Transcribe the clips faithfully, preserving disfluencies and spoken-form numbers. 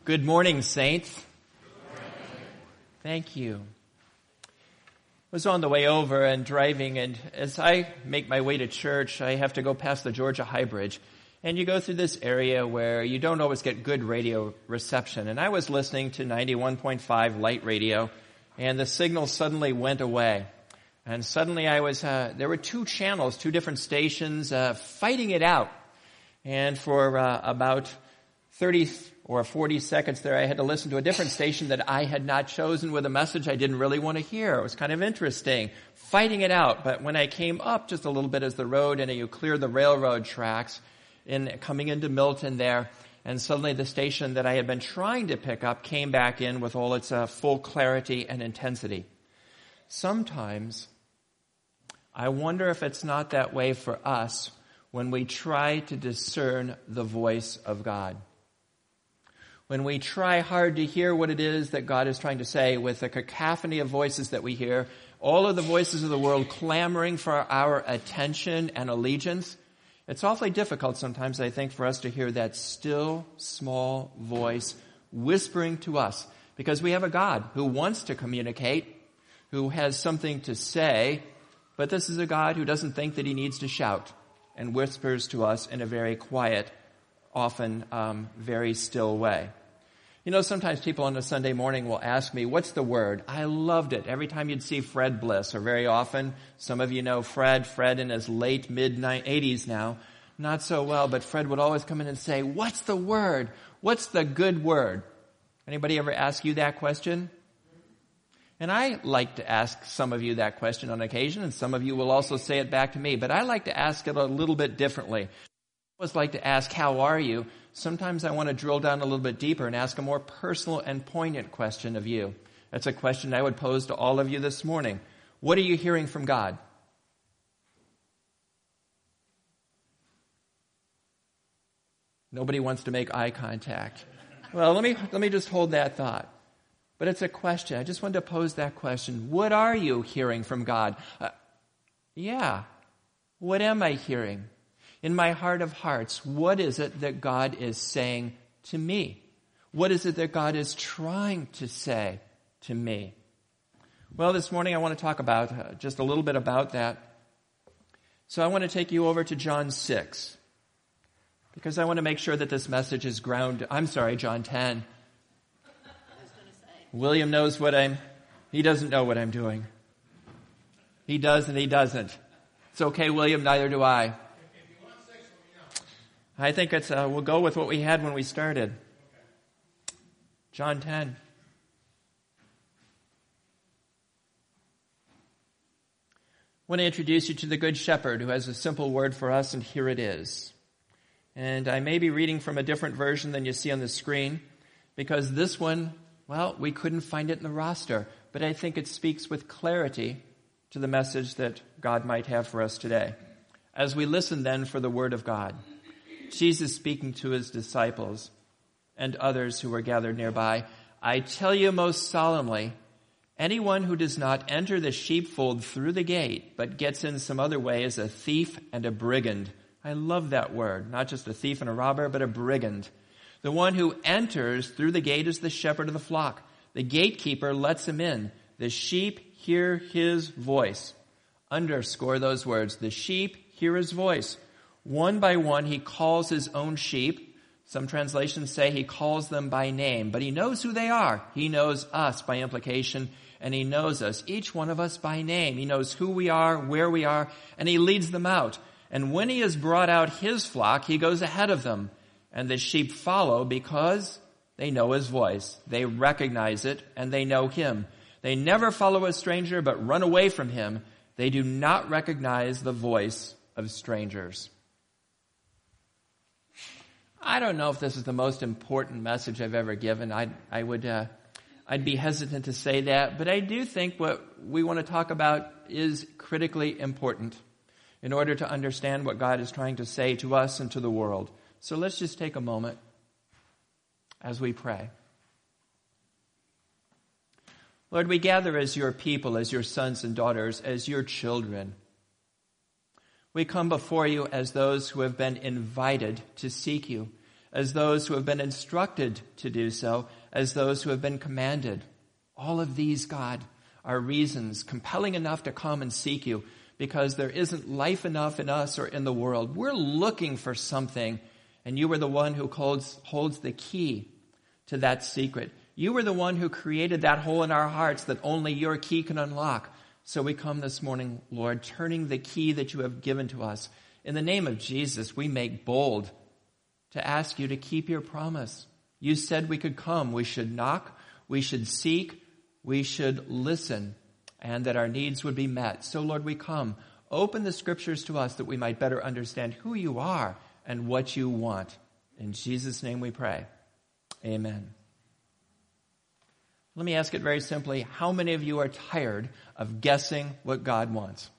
Good morning, saints. Good morning. Thank you. I was on the way over and driving, and as I make my way to church, I have to go past the Georgia High Bridge. And you go through this area where you don't always get good radio reception. And I was listening to ninety-one point five light radio, and the signal suddenly went away. And suddenly I was, uh, there were two channels, two different stations, uh, fighting it out. And for uh, about thirty or forty seconds there, I had to listen to a different station that I had not chosen with a message I didn't really want to hear. It was kind of interesting, fighting it out. But when I came up just a little bit as the road, and you clear the railroad tracks, in coming into Milton there, and suddenly the station that I had been trying to pick up came back in with all its uh, full clarity and intensity. Sometimes I wonder if it's not that way for us when we try to discern the voice of God. When we try hard to hear what it is that God is trying to say with the cacophony of voices that we hear, all of the voices of the world clamoring for our attention and allegiance, it's awfully difficult sometimes, I think, for us to hear that still, small voice whispering to us, because we have a God who wants to communicate, who has something to say, but this is a God who doesn't think that he needs to shout and whispers to us in a very quiet, often um, very still way. You know, sometimes people on a Sunday morning will ask me, what's the word? I loved it. Every time you'd see Fred Bliss, or very often, some of you know Fred, Fred in his late mid-eighties now, not so well, but Fred would always come in and say, what's the word? What's the good word? Anybody ever ask you that question? And I like to ask some of you that question on occasion, and some of you will also say it back to me, but I like to ask it a little bit differently. I always like to ask, how are you? Sometimes I want to drill down a little bit deeper and ask a more personal and poignant question of you. That's a question I would pose to all of you this morning. What are you hearing from God? Nobody wants to make eye contact. Well, let me let me just hold that thought. But it's a question. I just wanted to pose that question. What are you hearing from God? Uh, yeah. What am I hearing? In my heart of hearts, what is it that God is saying to me? What is it that God is trying to say to me? Well, this morning I want to talk about uh, just a little bit about that. So I want to take you over to John six, because I want to make sure that this message is grounded. I'm sorry, John ten. William knows what I'm, he doesn't know what I'm doing. He does and he doesn't. It's okay, William, neither do I. I think it's, uh, we'll go with what we had when we started. John ten. I want to introduce you to the Good Shepherd, who has a simple word for us, and here it is. And I may be reading from a different version than you see on the screen, because this one, well, we couldn't find it in the roster, but I think it speaks with clarity to the message that God might have for us today. As we listen then for the word of God, Jesus speaking to his disciples and others who were gathered nearby, I tell you most solemnly, anyone who does not enter the sheepfold through the gate, but gets in some other way, is a thief and a brigand. I love that word, not just a thief and a robber, but a brigand. The one who enters through the gate is the shepherd of the flock. The gatekeeper lets him in. The sheep hear his voice. Underscore those words. The sheep hear his voice. One by one, he calls his own sheep. Some translations say he calls them by name, but he knows who they are. He knows us by implication, and he knows us, each one of us by name. He knows who we are, where we are, and he leads them out. And when he has brought out his flock, he goes ahead of them. And the sheep follow because they know his voice. They recognize it, and they know him. They never follow a stranger, but run away from him. They do not recognize the voice of strangers. I don't know if this is the most important message I've ever given. I, I would, uh, I'd be hesitant to say that, but I do think what we want to talk about is critically important in order to understand what God is trying to say to us and to the world. So let's just take a moment as we pray. Lord, we gather as your people, as your sons and daughters, as your children. We come before you as those who have been invited to seek you, as those who have been instructed to do so, as those who have been commanded. All of these, God, are reasons compelling enough to come and seek you, because there isn't life enough in us or in the world. We're looking for something, and you are the one who holds, holds the key to that secret. You were the one who created that hole in our hearts that only your key can unlock. So we come this morning, Lord, turning the key that you have given to us. In the name of Jesus, we make bold to ask you to keep your promise. You said we could come, we should knock, we should seek, we should listen, and that our needs would be met. So, Lord, we come. Open the scriptures to us that we might better understand who you are and what you want. In Jesus' name we pray. Amen. Let me ask it very simply. How many of you are tired of guessing what God wants?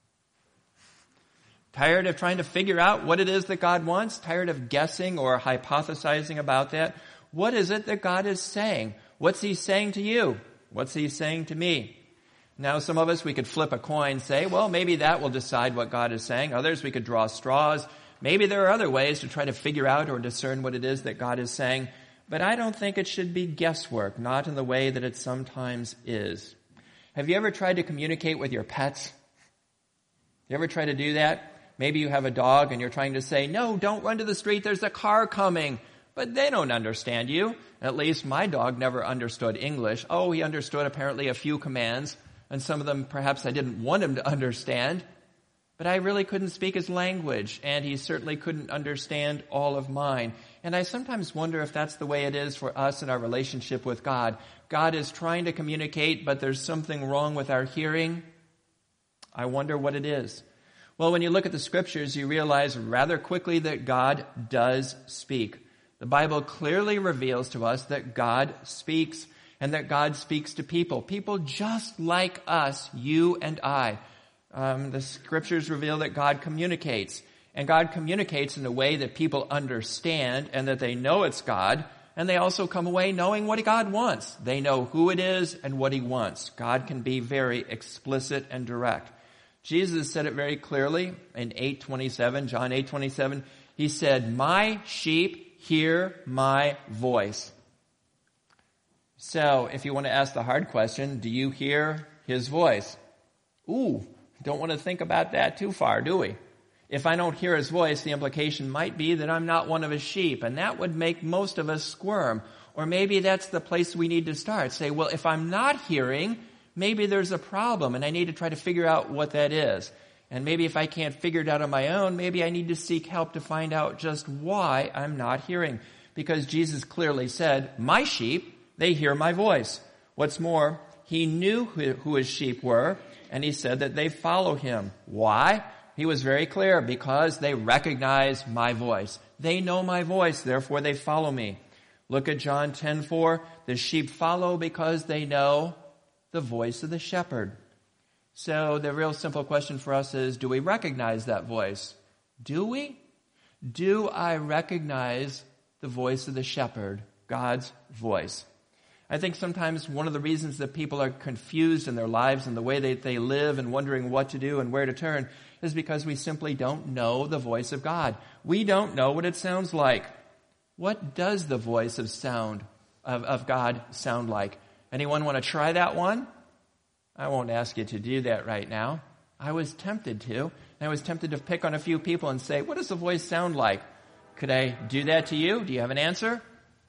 Tired of trying to figure out what it is that God wants? Tired of guessing or hypothesizing about that? What is it that God is saying? What's he saying to you? What's he saying to me? Now, some of us, we could flip a coin, say, well, maybe that will decide what God is saying. Others, we could draw straws. Maybe there are other ways to try to figure out or discern what it is that God is saying. But I don't think it should be guesswork, not in the way that it sometimes is. Have you ever tried to communicate with your pets? You ever try to do that? Maybe you have a dog and you're trying to say, no, don't run to the street, there's a car coming. But they don't understand you. At least my dog never understood English. Oh, he understood apparently a few commands, and some of them perhaps I didn't want him to understand. But I really couldn't speak his language, and he certainly couldn't understand all of mine. And I sometimes wonder if that's the way it is for us in our relationship with God. God is trying to communicate, but there's something wrong with our hearing. I wonder what it is. Well, when you look at the scriptures, you realize rather quickly that God does speak. The Bible clearly reveals to us that God speaks, and that God speaks to people. People just like us, you and I. Um, the scriptures reveal that God communicates. And God communicates in a way that people understand and that they know it's God. And they also come away knowing what God wants. They know who it is and what he wants. God can be very explicit and direct. Jesus said it very clearly in eight twenty-seven, John eight twenty-seven. He said, my sheep hear my voice. So if you want to ask the hard question, do you hear his voice? Ooh, don't want to think about that too far, do we? If I don't hear his voice, the implication might be that I'm not one of his sheep, and that would make most of us squirm. Or maybe that's the place we need to start. Say, well, if I'm not hearing, maybe there's a problem, and I need to try to figure out what that is. And maybe if I can't figure it out on my own, maybe I need to seek help to find out just why I'm not hearing. Because Jesus clearly said, my sheep, they hear my voice. What's more, he knew who, who his sheep were, and he said that they follow him. Why? He was very clear, because they recognize my voice. They know my voice, therefore they follow me. Look at John ten four. The sheep follow because they know the voice of the shepherd. So the real simple question for us is, do we recognize that voice? Do we? Do I recognize the voice of the shepherd, God's voice? I think sometimes one of the reasons that people are confused in their lives and the way they, they live and wondering what to do and where to turn is because we simply don't know the voice of God. We don't know what it sounds like. What does the voice of sound of, of God sound like? Anyone want to try that one? I won't ask you to do that right now. I was tempted to. I was tempted to pick on a few people and say, what does the voice sound like? Could I do that to you? Do you have an answer?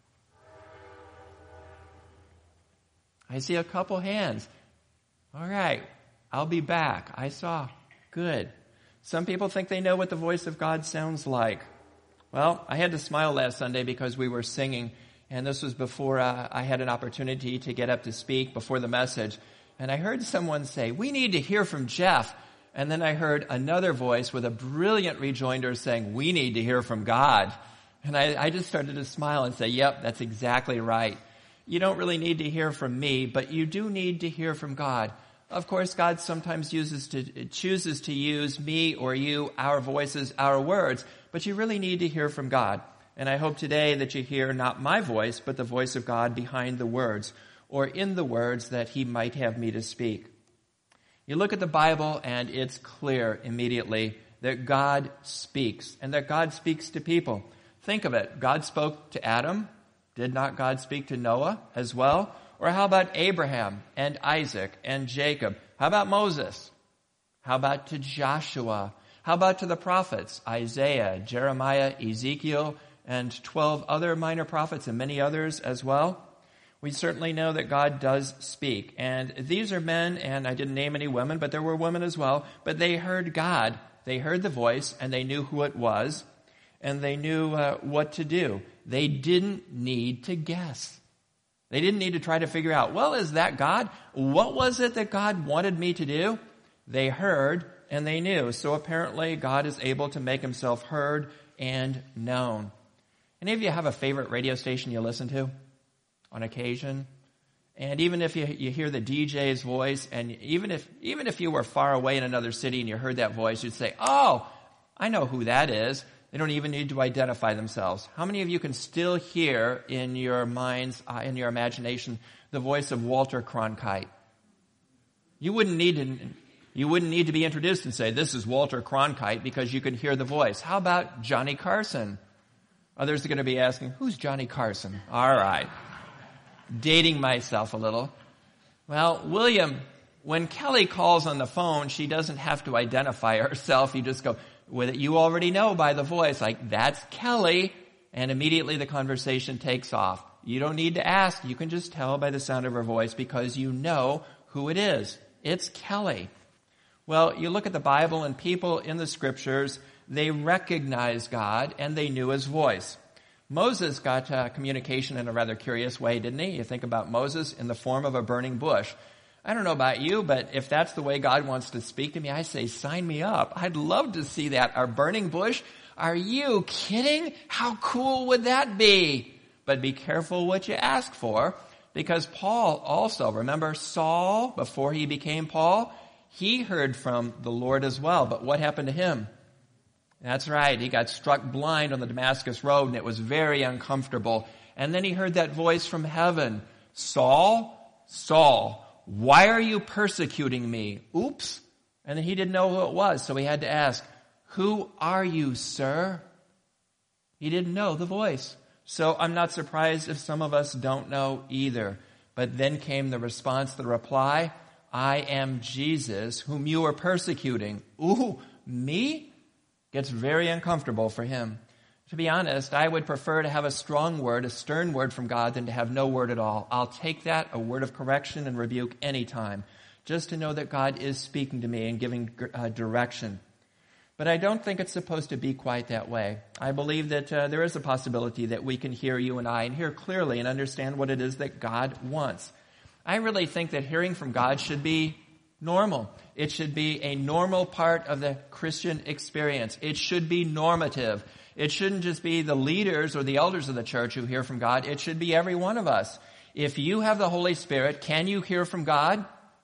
I see a couple hands. All right, I'll be back. I saw. Good. Some people think they know what the voice of God sounds like. Well, I had to smile last Sunday because we were singing, and this was before uh, I had an opportunity to get up to speak before the message. And I heard someone say, we need to hear from Jeff. And then I heard another voice with a brilliant rejoinder saying, we need to hear from God. And I, I just started to smile and say, yep, that's exactly right. You don't really need to hear from me, but you do need to hear from God. Of course, God sometimes uses to, chooses to use me or you, our voices, our words, but you really need to hear from God. And I hope today that you hear not my voice, but the voice of God behind the words, or in the words that he might have me to speak. You look at the Bible and it's clear immediately that God speaks, and that God speaks to people. Think of it. God spoke to Adam. Did not God speak to Noah as well? Or how about Abraham and Isaac and Jacob? How about Moses? How about to Joshua? How about to the prophets? Isaiah, Jeremiah, Ezekiel, and twelve other minor prophets and many others as well. We certainly know that God does speak. And these are men, and I didn't name any women, but there were women as well. But they heard God. They heard the voice, and they knew who it was, and they knew uh, what to do. They didn't need to guess. They didn't need to try to figure out, well, is that God? What was it that God wanted me to do? They heard, and they knew. So apparently God is able to make himself heard and known. Any of you have a favorite radio station you listen to on occasion? And even if you, you hear the D J's voice, and even if even if you were far away in another city and you heard that voice, you'd say, oh, I know who that is. They don't even need to identify themselves. How many of you can still hear in your minds, uh, in your imagination, the voice of Walter Cronkite? You wouldn't need to, you wouldn't need to be introduced and say, this is Walter Cronkite, because you could hear the voice. How about Johnny Carson? Others are going to be asking, who's Johnny Carson? All right. Dating myself a little. Well, William, when Kelly calls on the phone, she doesn't have to identify herself. You just go, with it, you already know by the voice, like, that's Kelly, and immediately the conversation takes off. You don't need to ask. You can just tell by the sound of her voice because you know who it is. It's Kelly. Well, you look at the Bible and people in the scriptures, they recognize God and they knew his voice. Moses got uh, communication in a rather curious way, didn't he? You think about Moses in the form of a burning bush. I don't know about you, but if that's the way God wants to speak to me, I say, sign me up. I'd love to see that. Our burning bush? Are you kidding? How cool would that be? But be careful what you ask for, because Paul also, remember Saul, before he became Paul, he heard from the Lord as well. But what happened to him? That's right. He got struck blind on the Damascus road, and it was very uncomfortable. And then he heard that voice from heaven. Saul, Saul, why are you persecuting me? Oops. And he didn't know who it was, so he had to ask, who are you, sir? He didn't know the voice. So I'm not surprised if some of us don't know either. But then came the response, the reply, I am Jesus, whom you are persecuting. Ooh, me? Gets very uncomfortable for him. To be honest, I would prefer to have a strong word, a stern word from God, than to have no word at all. I'll take that, a word of correction and rebuke anytime, just to know that God is speaking to me and giving uh, direction. But I don't think it's supposed to be quite that way. I believe that uh, there is a possibility that we can hear you and I and hear clearly and understand what it is that God wants. I really think that hearing from God should be normal. It should be a normal part of the Christian experience. It should be normative. It shouldn't just be the leaders or the elders of the church who hear from God. It should be every one of us. If you have the Holy Spirit, can you hear from God?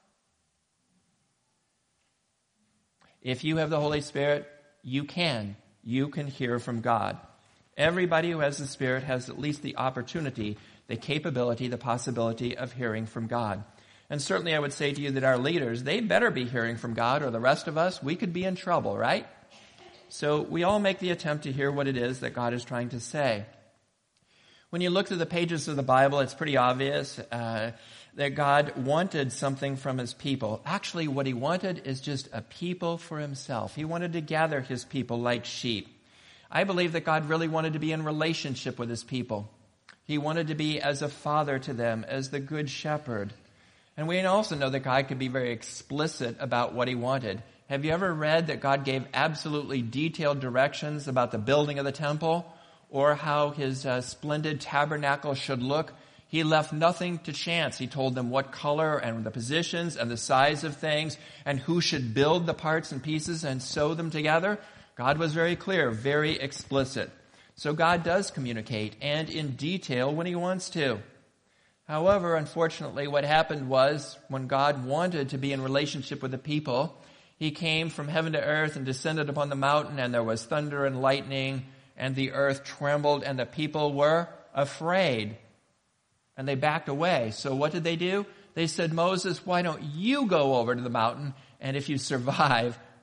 If you have the Holy Spirit, you can. You can hear from God. Everybody who has the Spirit has at least the opportunity, the capability, the possibility of hearing from God. And certainly I would say to you that our leaders, they better be hearing from God, or the rest of us, we could be in trouble, right? So we all make the attempt to hear what it is that God is trying to say. When you look through the pages of the Bible, it's pretty obvious uh, that God wanted something from his people. Actually, what he wanted is just a people for himself. He wanted to gather his people like sheep. I believe that God really wanted to be in relationship with his people. He wanted to be as a father to them, as the good shepherd. And we also know that God could be very explicit about what he wanted. Have you ever read that God gave absolutely detailed directions about the building of the temple or how his uh, splendid tabernacle should look? He left nothing to chance. He told them what color and the positions and the size of things and who should build the parts and pieces and sew them together. God was very clear, very explicit. So God does communicate, and in detail when he wants to. However, unfortunately, what happened was when God wanted to be in relationship with the people, he came from heaven to earth and descended upon the mountain, and there was thunder and lightning, and the earth trembled, and the people were afraid. And they backed away. So what did they do? They said, Moses, why don't you go over to the mountain, and if you survive,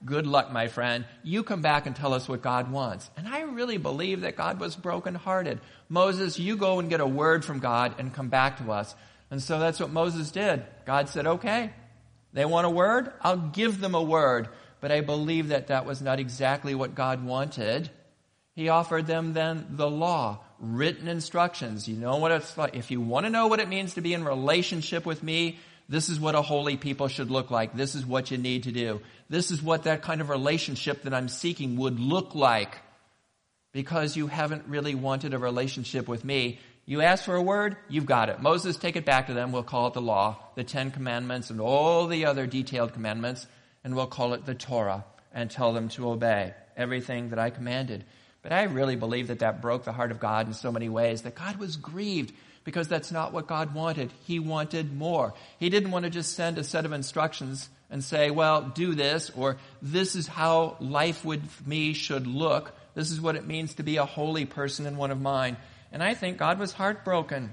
good luck, my friend. You come back and tell us what God wants. And I really believe that God was brokenhearted. Moses, you go and get a word from God and come back to us. And so that's what Moses did. God said, okay, they want a word? I'll give them a word. But I believe that that was not exactly what God wanted. He offered them then the law, written instructions. You know what it's like. If you want to know what it means to be in relationship with me, this is what a holy people should look like. This is what you need to do. This is what that kind of relationship that I'm seeking would look like. Because you haven't really wanted a relationship with me. You ask for a word, you've got it. Moses, take it back to them. We'll call it the law, the Ten Commandments, and all the other detailed commandments. And we'll call it the Torah and tell them to obey everything that I commanded. But I really believe that that broke the heart of God in so many ways, that God was grieved because that's not what God wanted. He wanted more. He didn't want to just send a set of instructions and say, well, do this, or this is how life with me should look. This is what it means to be a holy person and one of mine. And I think God was heartbroken.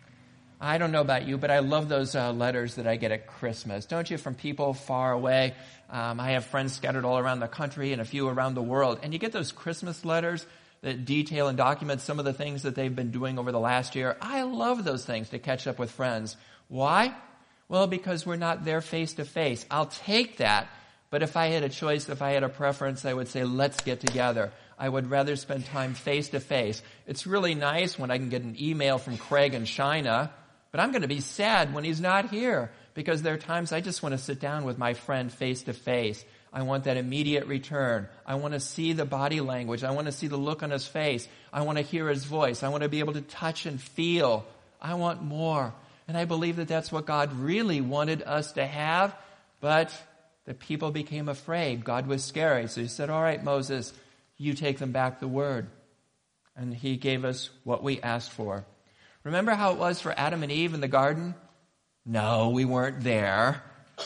I don't know about you, but I love those uh, letters that I get at Christmas. Don't you, from people far away? Um, I have friends scattered all around the country and a few around the world. And you get those Christmas letters that detail and document some of the things that they've been doing over the last year. I love those things to catch up with friends. Why? Well, because we're not there face to face. I'll take that. But if I had a choice, if I had a preference, I would say, let's get together. I would rather spend time face to face. It's really nice when I can get an email from Craig in China, but I'm going to be sad when he's not here, because there are times I just want to sit down with my friend face to face. I want that immediate return. I want to see the body language. I want to see the look on his face. I want to hear his voice. I want to be able to touch and feel. I want more. And I believe that that's what God really wanted us to have, but the people became afraid. God was scary. So he said, all right, Moses, you take them back the word. And he gave us what we asked for. Remember how it was for Adam and Eve in the garden? No, we weren't there.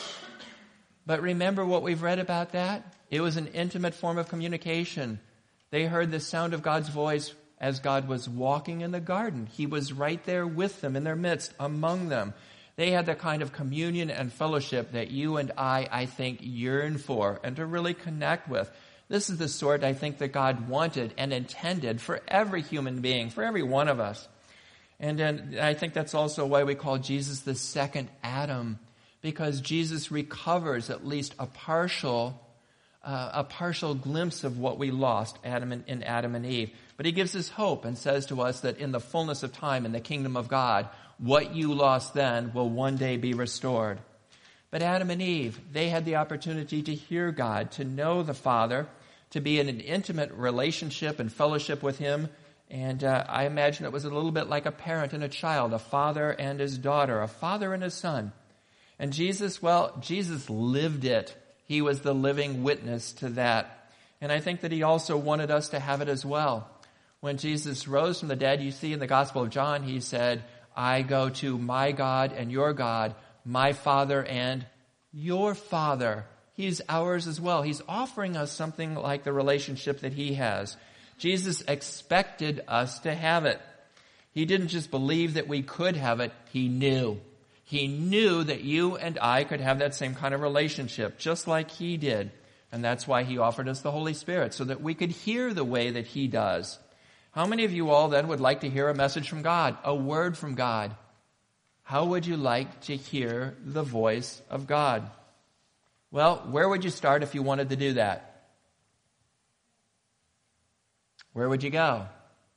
But remember what we've read about that? It was an intimate form of communication. They heard the sound of God's voice as God was walking in the garden. He was right there with them, in their midst, among them. They had the kind of communion and fellowship that you and I, I think, yearn for and to really connect with. This is the sort, I think, that God wanted and intended for every human being, for every one of us. And then I think that's also why we call Jesus the second Adam, because Jesus recovers at least a partial, uh, a partial glimpse of what we lost Adam and, in Adam and Eve. But he gives us hope and says to us that in the fullness of time in the kingdom of God, what you lost then will one day be restored. But Adam and Eve, they had the opportunity to hear God, to know the Father, to be in an intimate relationship and fellowship with him. And uh, I imagine it was a little bit like a parent and a child, a father and his daughter, a father and his son. And Jesus, well, Jesus lived it. He was the living witness to that. And I think that he also wanted us to have it as well. When Jesus rose from the dead, you see in the Gospel of John, he said, I go to my God and your God, my Father and your Father. He's ours as well. He's offering us something like the relationship that he has. Jesus expected us to have it. He didn't just believe that we could have it. He knew. He knew that you and I could have that same kind of relationship, just like he did. And that's why he offered us the Holy Spirit, so that we could hear the way that he does. How many of you all then would like to hear a message from God, a word from God? How would you like to hear the voice of God? Well, where would you start if you wanted to do that? Where would you go?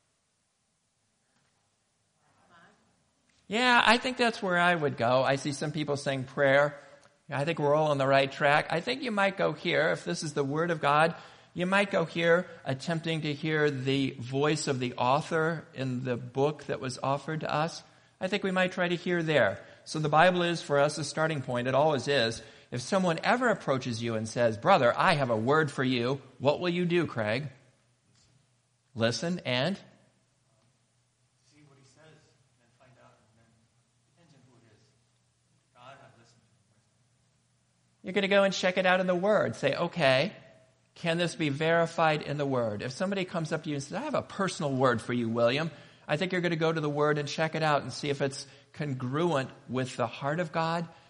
Yeah, I think that's where I would go. I see some people saying prayer. I think we're all on the right track. I think you might go here. If this is the Word of God, you might go here attempting to hear the voice of the author in the book that was offered to us. I think we might try to hear there. So the Bible is for us a starting point. It always is. If someone ever approaches you and says, brother, I have a word for you, what will you do, Craig? Listen and see what he says and find out. And then depends on who it is. God, I've listened. You're going to go and check it out in the Word. Say, okay, can this be verified in the Word? If somebody comes up to you and says, I have a personal word for you, William, I think you're going to go to the Word and check it out and see if it's congruent with the heart of God,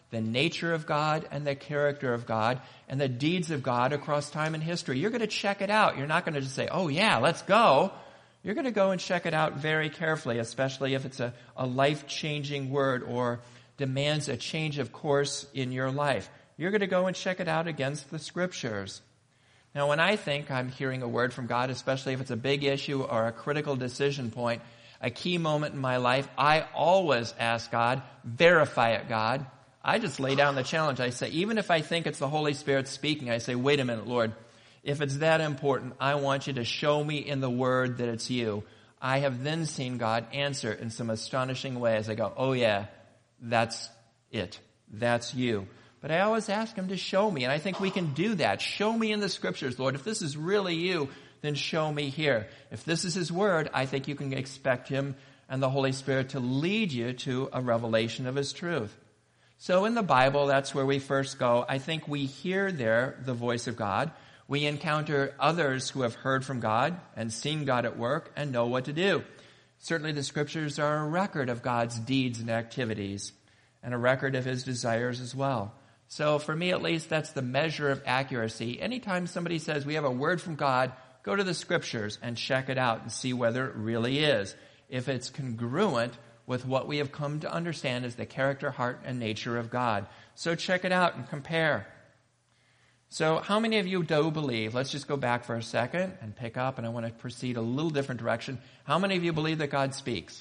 the nature of God and the character of God and the deeds of God across time and history. You're going to check it out. You're not going to just say, oh yeah, let's go. You're going to go and check it out very carefully, especially if it's a, a life-changing word or demands a change of course in your life. You're going to go and check it out against the Scriptures. Now, when I think I'm hearing a word from God, especially if it's a big issue or a critical decision point, a key moment in my life, I always ask God, verify it, God. I just lay down the challenge. I say, even if I think it's the Holy Spirit speaking, I say, wait a minute, Lord. If it's that important, I want you to show me in the Word that it's you. I have then seen God answer in some astonishing ways. I go, oh yeah, that's it. That's you. But I always ask Him to show me, and I think we can do that. Show me in the Scriptures, Lord. If this is really you, then show me here. If this is His Word, I think you can expect Him and the Holy Spirit to lead you to a revelation of His truth. So in the Bible, that's where we first go. I think we hear there the voice of God. We encounter others who have heard from God and seen God at work and know what to do. Certainly the Scriptures are a record of God's deeds and activities and a record of His desires as well. So for me at least, that's the measure of accuracy. Anytime somebody says we have a word from God, go to the Scriptures and check it out and see whether it really is. If it's congruent with what we have come to understand as the character, heart, and nature of God. So check it out and compare. So how many of you do believe, let's just go back for a second and pick up, and I want to proceed a little different direction. How many of you believe that God speaks?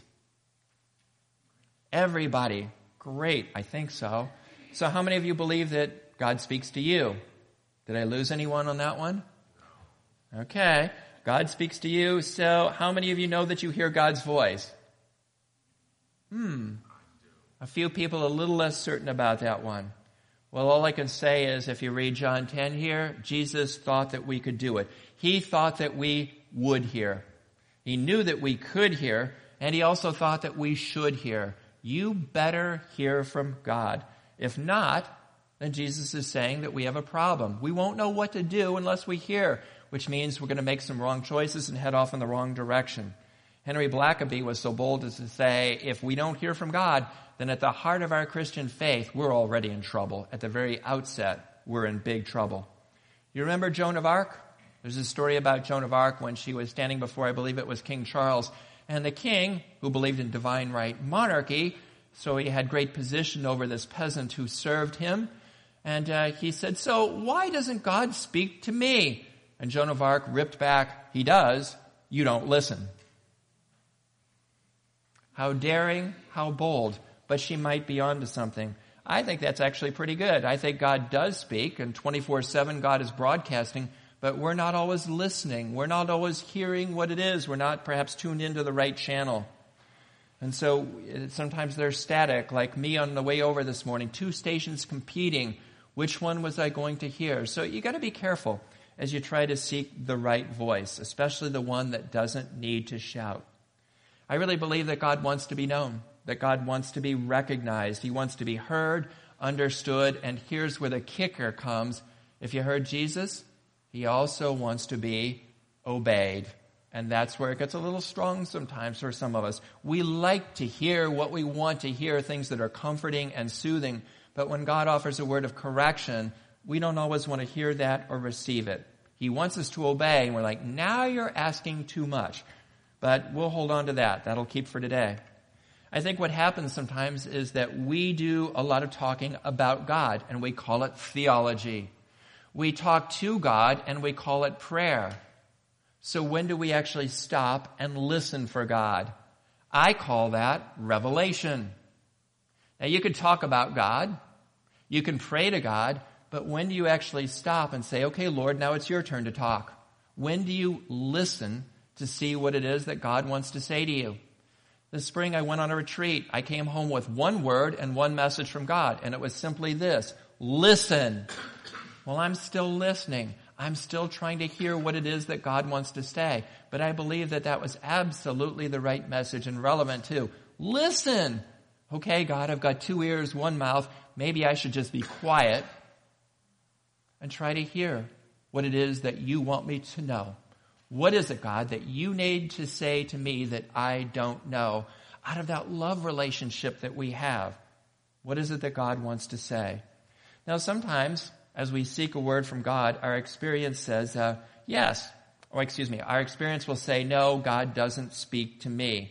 Everybody. Great, I think so. So how many of you believe that God speaks to you? Did I lose anyone on that one? Okay, God speaks to you. So how many of you know that you hear God's voice? Hmm, a few people a little less certain about that one. Well, all I can say is if you read John ten here, Jesus thought that we could do it. He thought that we would hear. He knew that we could hear, and He also thought that we should hear. You better hear from God. If not, then Jesus is saying that we have a problem. We won't know what to do unless we hear, which means we're going to make some wrong choices and head off in the wrong direction. Henry Blackaby was so bold as to say, if we don't hear from God, then at the heart of our Christian faith, we're already in trouble. At the very outset, we're in big trouble. You remember Joan of Arc? There's a story about Joan of Arc when she was standing before, I believe it was King Charles, and the king, who believed in divine right monarchy, so he had great position over this peasant who served him, and uh, he said, so why doesn't God speak to me? And Joan of Arc ripped back, he does, you don't listen. How daring, how bold, but she might be onto something. I think that's actually pretty good. I think God does speak, and twenty-four seven God is broadcasting, but we're not always listening. We're not always hearing what it is. We're not perhaps tuned into the right channel. And so sometimes they're static, like me on the way over this morning, two stations competing. Which one was I going to hear? So you got to be careful as you try to seek the right voice, especially the one that doesn't need to shout. I really believe that God wants to be known, that God wants to be recognized. He wants to be heard, understood, and here's where the kicker comes. If you heard Jesus, He also wants to be obeyed. And that's where it gets a little strong sometimes for some of us. We like to hear what we want to hear, things that are comforting and soothing. But when God offers a word of correction, we don't always want to hear that or receive it. He wants us to obey, and we're like, now you're asking too much. But we'll hold on to that. That'll keep for today. I think what happens sometimes is that we do a lot of talking about God, and we call it theology. We talk to God, and we call it prayer. So when do we actually stop and listen for God? I call that revelation. Now you can talk about God, you can pray to God, but when do you actually stop and say, okay, Lord, now it's your turn to talk? When do you listen to see what it is that God wants to say to you? This spring I went on a retreat. I came home with one word and one message from God, and it was simply this: listen. Well, I'm still listening. I'm still trying to hear what it is that God wants to say. But I believe that that was absolutely the right message and relevant too. Listen. Okay, God, I've got two ears, one mouth. Maybe I should just be quiet and try to hear what it is that you want me to know. What is it, God, that you need to say to me that I don't know? Out of that love relationship that we have, What is it that God wants to say? Now, sometimes as we seek a word from God, our experience says, uh, yes, or excuse me, our experience will say, no, God doesn't speak to me.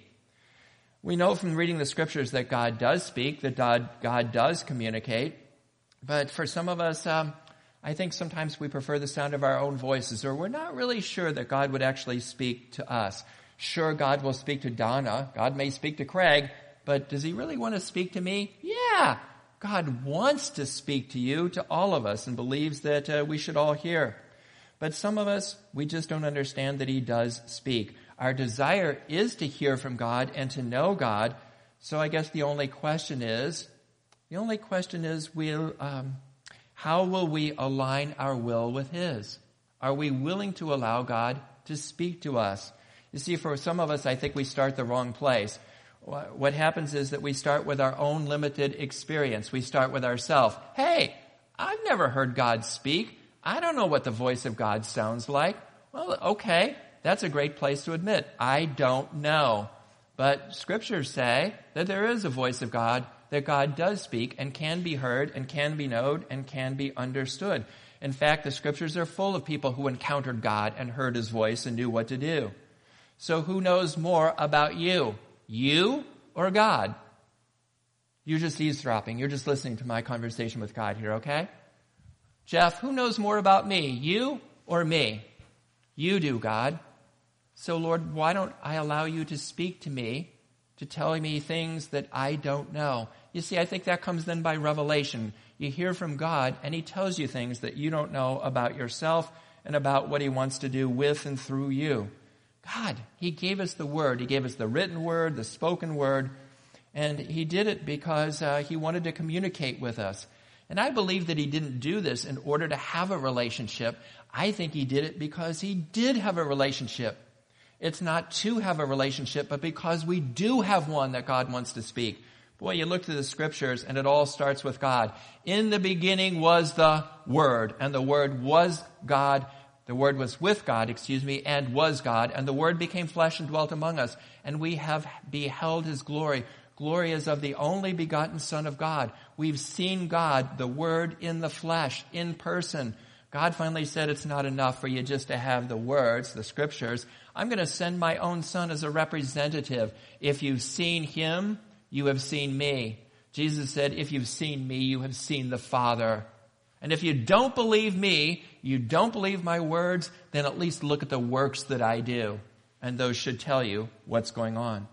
We know from reading the scriptures that God does speak, that God, God does communicate. But for some of us, um, I think sometimes we prefer the sound of our own voices, or we're not really sure that God would actually speak to us. Sure, God will speak to Donna. God may speak to Craig, but does he really want to speak to me? Yeah, God wants to speak to you, to all of us, and believes that uh, we should all hear. But some of us, we just don't understand that he does speak. Our desire is to hear from God and to know God. So I guess the only question is, the only question is, will, um, how will we align our will with his? Are we willing to allow God to speak to us? You see, for some of us, I think we start the wrong place. What happens is that we start with our own limited experience. We start with ourselves. Hey, I've never heard God speak. I don't know what the voice of God sounds like. Well, okay, that's a great place to admit. I don't know. But scriptures say that there is a voice of God, that God does speak and can be heard and can be known and can be understood. In fact, the scriptures are full of people who encountered God and heard his voice and knew what to do. So who knows more about you? You or God? You're just eavesdropping. You're just listening to my conversation with God here, okay? Jeff, who knows more about me? You or me? You do, God. So, Lord, why don't I allow you to speak to me, to tell me things that I don't know? You see, I think that comes then by revelation. You hear from God, and he tells you things that you don't know about yourself and about what he wants to do with and through you. God, he gave us the word. He gave us the written word, the spoken word, and he did it because uh, he wanted to communicate with us. And I believe that he didn't do this in order to have a relationship. I think he did it because he did have a relationship. It's not to have a relationship, but because we do have one that God wants to speak. Boy, you look through the scriptures and it all starts with God. In the beginning was the Word, and the Word was God. The Word was with God, excuse me, and was God. And the Word became flesh and dwelt among us. And we have beheld his glory. Glory is of the only begotten Son of God. We've seen God, the Word in the flesh, in person. God finally said it's not enough for you just to have the words, the scriptures. I'm going to send my own Son as a representative. If you've seen him, you have seen me. Jesus said, if you've seen me, you have seen the Father. And if you don't believe me, you don't believe my words, then at least look at the works that I do. And those should tell you what's going on.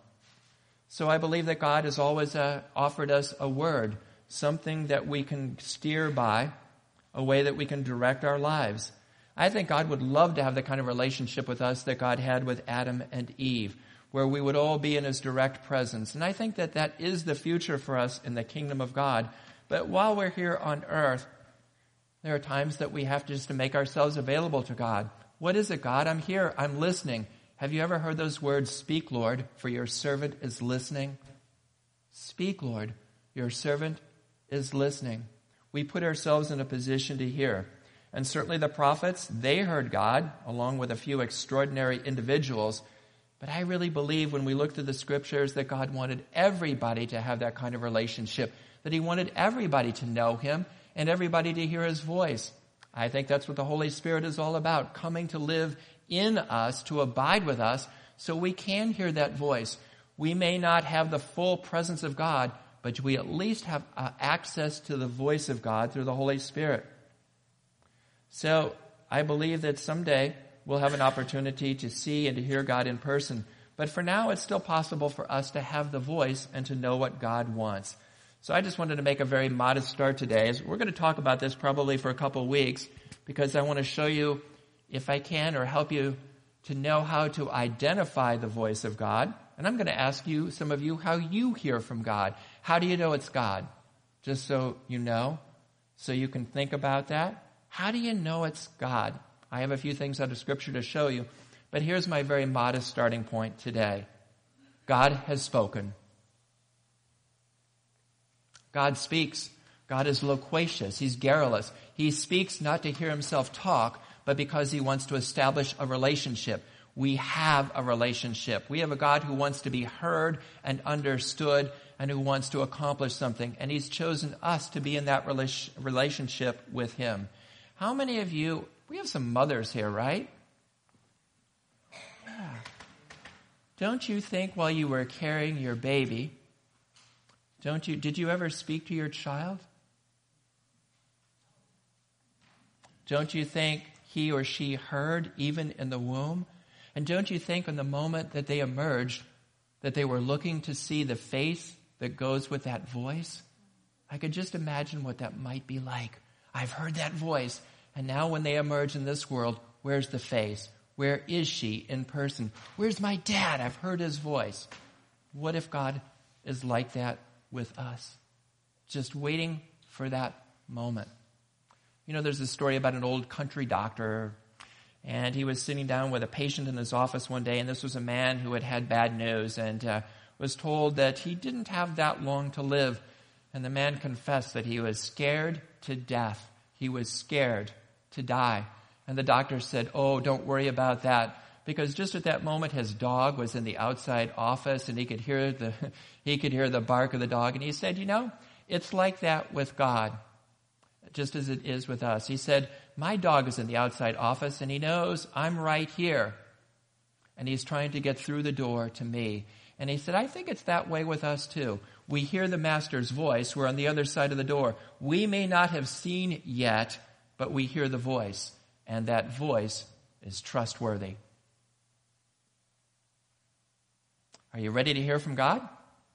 So I believe that God has always uh, offered us a word, something that we can steer by, a way that we can direct our lives. I think God would love to have the kind of relationship with us that God had with Adam and Eve, where we would all be in his direct presence. And I think that that is the future for us in the kingdom of God. But while we're here on earth, there are times that we have to just to make ourselves available to God. What is it, God? I'm here. I'm listening. Have you ever heard those words, speak, Lord, for your servant is listening? Speak, Lord, your servant is listening. We put ourselves in a position to hear. And certainly the prophets, they heard God, along with a few extraordinary individuals. But I really believe when we look through the scriptures that God wanted everybody to have that kind of relationship, that he wanted everybody to know him and everybody to hear his voice. I think that's what the Holy Spirit is all about, coming to live in us, to abide with us, so we can hear that voice. We may not have the full presence of God, but we at least have uh, access to the voice of God through the Holy Spirit. So I believe that someday we'll have an opportunity to see and to hear God in person. But for now, it's still possible for us to have the voice and to know what God wants. So I just wanted to make a very modest start today. We're going to talk about this probably for a couple of weeks because I want to show you, if I can, or help you to know how to identify the voice of God. And I'm going to ask you, some of you, how you hear from God. How do you know it's God? Just so you know, so you can think about that. How do you know it's God? I have a few things out of Scripture to show you, but here's my very modest starting point today. God has spoken. God speaks. God is loquacious. He's garrulous. He speaks not to hear himself talk, but because he wants to establish a relationship. We have a relationship. We have a God who wants to be heard and understood, and who wants to accomplish something, and he's chosen us to be in that rela- relationship with him. How many of you, we have some mothers here, right? Yeah. Don't you think while you were carrying your baby, don't you, did you ever speak to your child? Don't you think he or she heard even in the womb? And don't you think in the moment that they emerged, that they were looking to see the face that goes with that voice? I could just imagine what that might be like. I've heard that voice, and now when they emerge in this world, where's the face? Where is she in person? Where's my dad? I've heard his voice. What if God is like that with us? Just waiting for that moment. You know, there's a story about an old country doctor, and he was sitting down with a patient in his office one day, and this was a man who had had bad news and uh, was told that he didn't have that long to live. And the man confessed that he was scared to death. He was scared to die. And the doctor said, oh, don't worry about that. Because just at that moment, his dog was in the outside office, and he could hear the he could hear the bark of the dog. And he said, you know, it's like that with God, just as it is with us. He said, my dog is in the outside office, and he knows I'm right here. And he's trying to get through the door to me. And he said, I think it's that way with us too. We hear the master's voice. We're on the other side of the door. We may not have seen yet, but we hear the voice. And that voice is trustworthy. Are you ready to hear from God?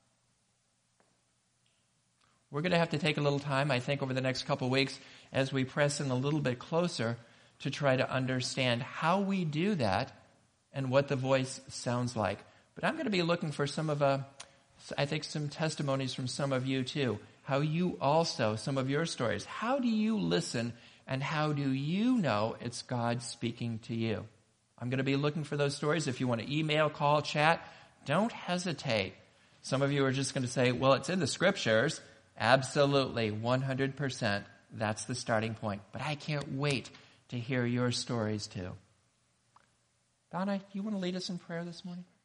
We're going to have to take a little time, I think, over the next couple of weeks as we press in a little bit closer to try to understand how we do that and what the voice sounds like. But I'm going to be looking for some of, uh, I think, some testimonies from some of you too. How you also, some of your stories. How do you listen, and how do you know it's God speaking to you? I'm going to be looking for those stories. If you want to email, call, chat, don't hesitate. Some of you are just going to say, well, it's in the scriptures. Absolutely, one hundred percent. That's the starting point. But I can't wait to hear your stories too. Donna, you want to lead us in prayer this morning?